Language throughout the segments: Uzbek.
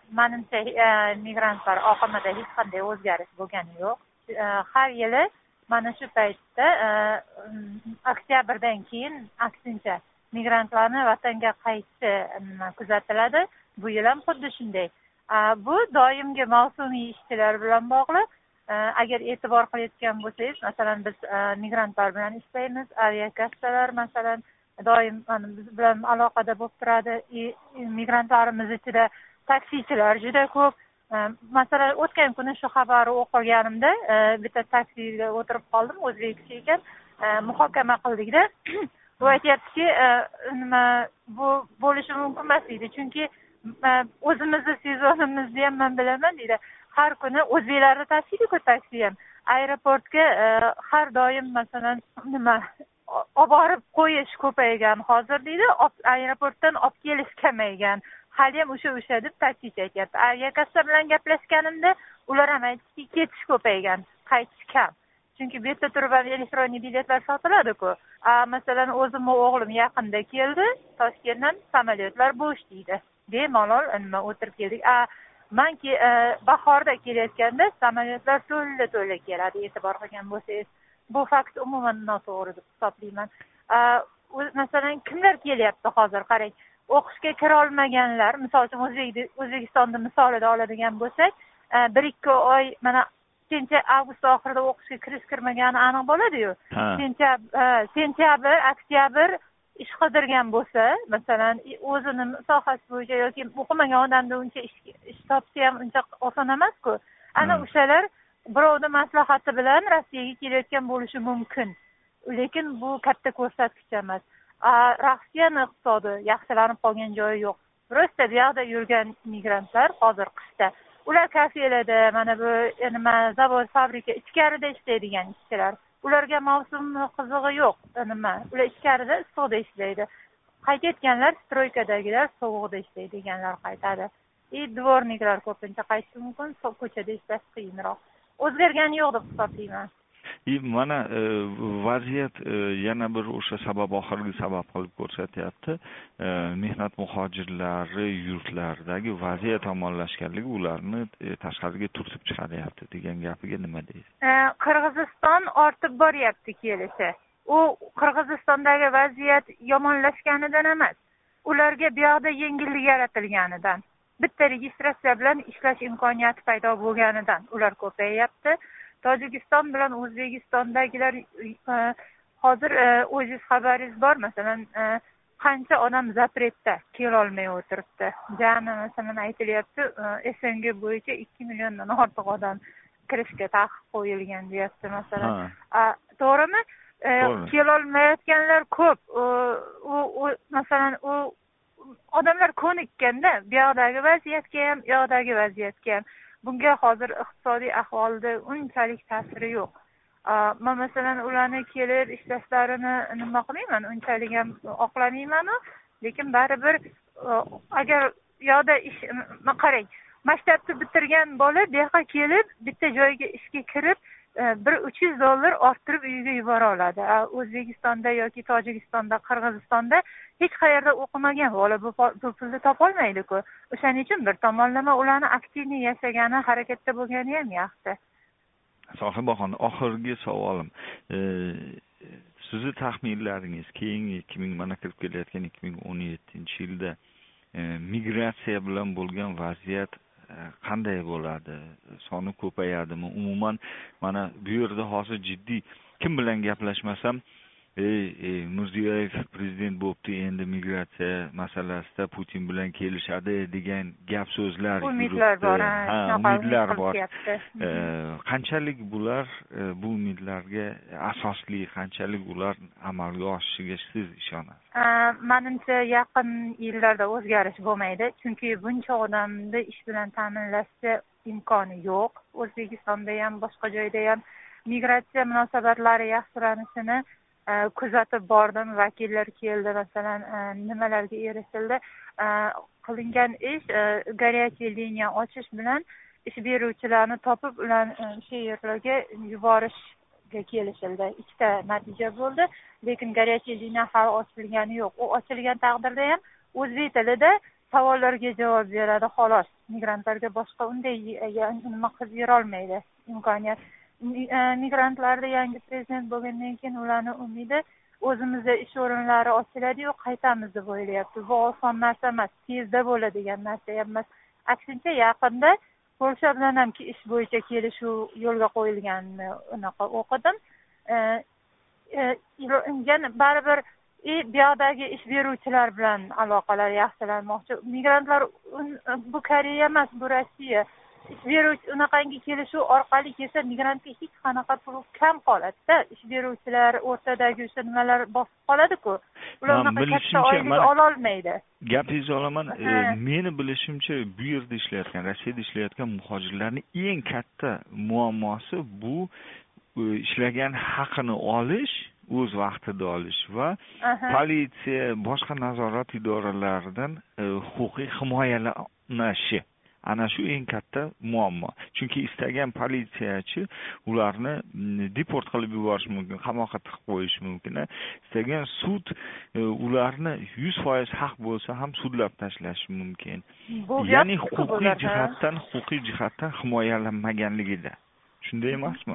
manimcha migrantlar oqimida hech qanday o'zgarish bo'lgani yo'q. Har yili mana shu paytda oktyabrdan keyin aksincha migrantlarni vatanga qaytishi kuzatiladi. Bu yil ham xuddi shunday. Bu doimgi mavsumiy ishchilar bilan bog'liq. Agar e'tibor qilayotgan bo'lsangiz, masalan biz migrantlar bilan ishlaymiz, aviakassalar masalan doim biz bilan aloqada bo'lib turadi. Migrantlarimiz ichida taksichilar juda ko'p. Masalan, o'tgan kuni shu xabarni o'qiganimda bitta taksiga o'tirib qoldim, o'zbek kishi ekan, muhokama qildikda. U aytayaptiki, nima bu bo'lishi mumkin emas deydi, chunki o'zimizni sezonimizni ham men bilaman deydi. Har kuni o'zbeklarda taksiku taksi ham aeroportga har doim masalan nima olib borib qo'yish ko'paygan hozir deydi, aeroportdan olib kelish kamaygan. Hali ham o'sha deb taksichi aytyapti. Aviakassa bilan gaplashganimda ular ham aytdiki, ketish ko'paygan, qaytish kam. Chunki bu yerda turib ham elektron biletlar sotiladi-ku. Masalan, o'zimning o'g'lim yaqinda keldi, Toshkentdan samolyotlar bo'sh deydi. Bemalol nima o'tirib keldik. Manki bahorda kelayotganda samolyotlar to'la keladi, e'tibor qilgan bo'lsangiz. Bu fakt umuman noto'g'ri deb hisoblayman. Masalan, kimlar kelyapti hozir qarang. O'qishga kira olmaganlar, misol uchun O'zbekistonda misolida oladigan bo'lsak, 1-2 oy mana avgust oxirida o'qishga kirmagani aniq bo'ladi-yu. Sentyabr, oktyabr ish qidirgan bo'lsa, masalan, o'zini sohasi bo'yicha yoki o'qimagan odamda uncha ish topsa ham uncha oson emas-ku. Ana o'shalar birovning maslahati bilan Rossiyaga kelayotgan bo'lishi mumkin. Lekin bu katta ko'rsatkich emas. Rossiyaning iqtisodi yaxshilanib qolgan joyi yo'q. Rossiya bu yoqda yurgan migrantlar hozir qishda. Ular kafelada, mana bu zavod, fabrika ichkarida ishlaydigan ishchilar. Ularga mavsum qizig'i yo'q. Ular ichkarida issiqda ishlaydi. Qaytayotganlar stroykadagilar sovuqda ishlaydiganlar qaytadi. Dvorniklar ko'pincha qaytishi mumkin, ko'chada ishlash qiyinroq. O'zgargani yo'q deb hisoblayman. Mana vaziyat yana bir o'sha oxirgi sabab qilib ko'rsatyapti. Mehnat muhojirlari yurtlaridagi vaziyat yomonlashganligi ularni tashqariga turtib chiqaryapti degan gapiga nima deysiz? Qirg'iziston ortib boryapti kelishi. U Qirg'izistondagi vaziyat yomonlashganidan emas, ularga bu yoqda yengillik yaratilganidan, bitta registratsiya bilan ishlash imkoniyati paydo bo'lganidan ular ko'payyapti. Tojikiston bilan O'zbekistondagilar hozir o'zingiz xabaringiz bor, masalan, qancha odam zapretda kelolmay o'tiribdi. Jami masalan aytilyapti, SNG bo'yicha 2 milliondan ortiq odam kirishga taqiq qo'yilgan deyapti masalan. To'g'rimi? Kelolmayotganlar ko'p. Masalan, odamlar ko'nikkanda bu yoqdagi vaziyatga ham, bu yoqdagi vaziyatga ham. Bunga hozir iqtisodiy ahvolda unchalik ta'siri yo'q. Men masalan ularni kelib ishlashlarini nima qilmayman, unchalik ham oqlamayman, lekin baribir agar yo'da ish qarang, maktabni bitirgan bola bu yoqqa kelib bitta joyga ishga kirib $300 orttirib uyiga yubora oladi. O'zbekistonda yoki Tojikistonda, Qirg'izistonda hech qayerda o'qimagan bola bu pulni topolmaydi-ku. O'shaning uchun bir tomonlama ularni aktivni yashagani, harakatda bo'lgani ham yaxshi. Sohibaxon, oxirgi savolim. Sizni taxminlaringiz keyingi mana kirib kelayotgan 2017-yilda migratsiya bilan bo'lgan vaziyat qanday bo'ladi? Soni ko'payadimi? Umuman mana bu yerda hozir jiddiy kim bilan gaplashmasam, Mirziyoyev prezident bo'libdi, endi migratsiya masalasida Putin bilan kelishadi degan gap so'zlar umidlar bor. Umidlar bor. Qanchalik bular bu umidlarga asosli, qanchalik ular amalga oshishiga siz ishonasiz? Menimcha yaqin yillarda o'zgarish bo'lmaydi, chunki buncha odamni ish bilan ta'minlashga imkoni yo'q. O'zbekistonda ham, boshqa joyda ham migratsiya munosabatlari yaxshilanishini kuzatib bordim, vakillar keldi, masalan, nimalarga erishildi. Qilingan ish горячий liniya ochish bilan ish beruvchilarni topib, ularni o'sha yerlarga yuborishga kelishildi. Ikkita natija bo'ldi, lekin горячий liniya hali ochilgani yo'q. U ochilgan taqdirda ham o'zbek tilida savollarga javob beradi, xolos. Migrantlarga boshqa unday nima qilib berolmaydi, imkoniyat. Migrantlarda yangi prezident bo'lgandan keyin ularni umidi o'zimizda ish o'rinlari ochiladi-yu qaytamiz deb o'ylayapti. Bu oson narsa emas, tezda bo'ladigan narsa emas. Aksincha, yaqinda Polsha bilan ham ish bo'yicha kelishuv yo'lga qo'yilganini unaqa o'qidim. Yana baribir bu yoqdagi ish beruvchilar bilan aloqalar yaxshilanmoqchi. Migrantlar bu Koreya emas, bu Rossiya. Ish beruvchi unaqangi kelishuv orqali kelsa, migrantga hech qanaqa pul kam qoladi-da. Ish beruvchilar o'rtadagi o'sha nimalar bosib qoladi-ku. Ular unaqa katta oylik ola olmaydi. Gapingizni olaman. Meni bilishimcha, bu yerda ishlayotgan, Rossiyada ishlayotgan muhojirlarning eng katta muammosi bu ishlagan haqini olish, o'z vaqtida olish va politsiya, boshqa nazorat idoralaridan huquqiy himoyalanishi. Ana shu eng katta muammo. Chunki istagan politsiyachi ularni deport qilib yuborish mumkin, qamoqqa tiqib qo'yish mumkin. Istagan sud ularni 100% haq bo'lsa ham sudlab tashlashi mumkin. Ya'ni huquqiy jihatdan himoyalanmaganligida. Shunday emasmi?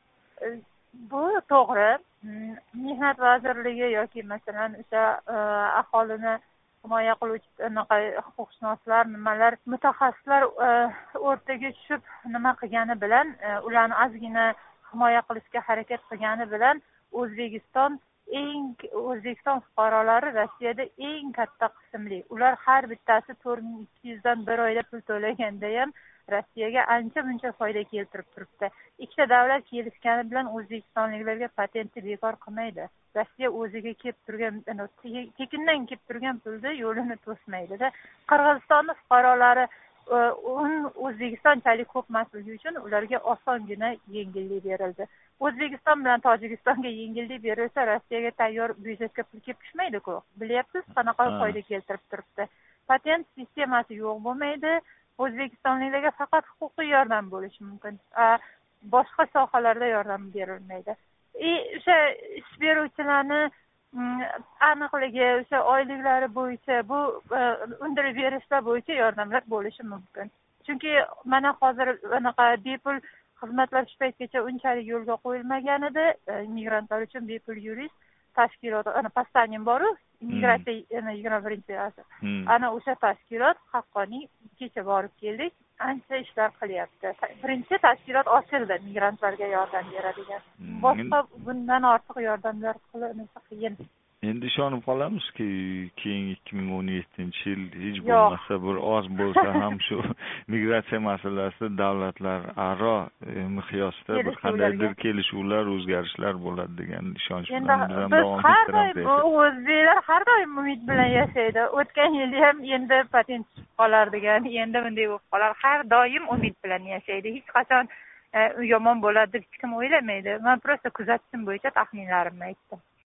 Bu to'g'ri. Mehnat vazirligi yoki masalan o'sha aholini himoya qiluvchi huquqshunoslar, nimalar, mutaxassislar o'rtaga tushib nima qilgani bilan, ularni ozgina himoya qilishga harakat qilgani bilan O'zbekiston fuqarolari Rossiyada eng katta qismli. Ular har bittasi 4200 dan bir oyda pul to'laganda ham Rossiyaga ancha-muncha foyda keltirib turibdi. Ikkita davlat kelishgani bilan o'zbekistonliklarga patentni bekor qilmaydi. Rossiya o'ziga kelib turgan, tekindan kelib turgan pulni yo'lini to'smaydi-da. Qirg'izistonning fuqarolari O'zbekistonchalik ko'p emasligi uchun ularga osongina yengillik berildi. O'zbekiston bilan Tojikistonga yengillik berilsa, Rossiyaga tayyor byudjetga pul kelib tushmaydi-ku. Bilyapsiz, qanaqa foyda keltirib turibdi. Patent sistemasi yo'q bo'lmaydi. O'zbekistonliklarga faqat huquqiy yordam bo'lishi mumkin. Boshqa sohalarda yordam berilmaydi. O'sha ish beruvchilarni aniqligi, o'sha oyliklari bo'yicha, bu undirib berishlar bo'yicha yordamlar bo'lishi mumkin. Chunki mana hozir unaqa bepul xizmatlar shu paytgacha unchalik yo'lga qo'yilmagan edi. Migrantlar uchun bepul yurist tashkilot, pastanim bor-ku, migratsiya 21-asr. Ana o'sha tashkilot haqqoniy kecha borib keldik, ancha ishlar qilyapti. Birinchi tashkilot ochildi migrantlarga yordam beradigan. Boshqa bundan ortiq yordamlar qilinishi qiyin. Endi ishonib qolamizki, keyin 2017-yil hech bo'lmasa bir oz bo'lsa ham shu migratsiya masalasida davlatlararo miqyosda bir qandaydir kelishuvlar, o'zgarishlar bo'ladi degan ishonch bilan biz ham davom ettiramiz. O'zbeklar har doim umid bilan yashaydi. O'tgan yil ham endi patent chiqib qolar degan, endi bunday bo'lib qolar. Har doim umid bilan yashaydi. Hech qachon yomon bo'ladi deb hech kim o'ylamaydi. Men prosta kuzatishim bo'yicha taxminlarimni aytdim.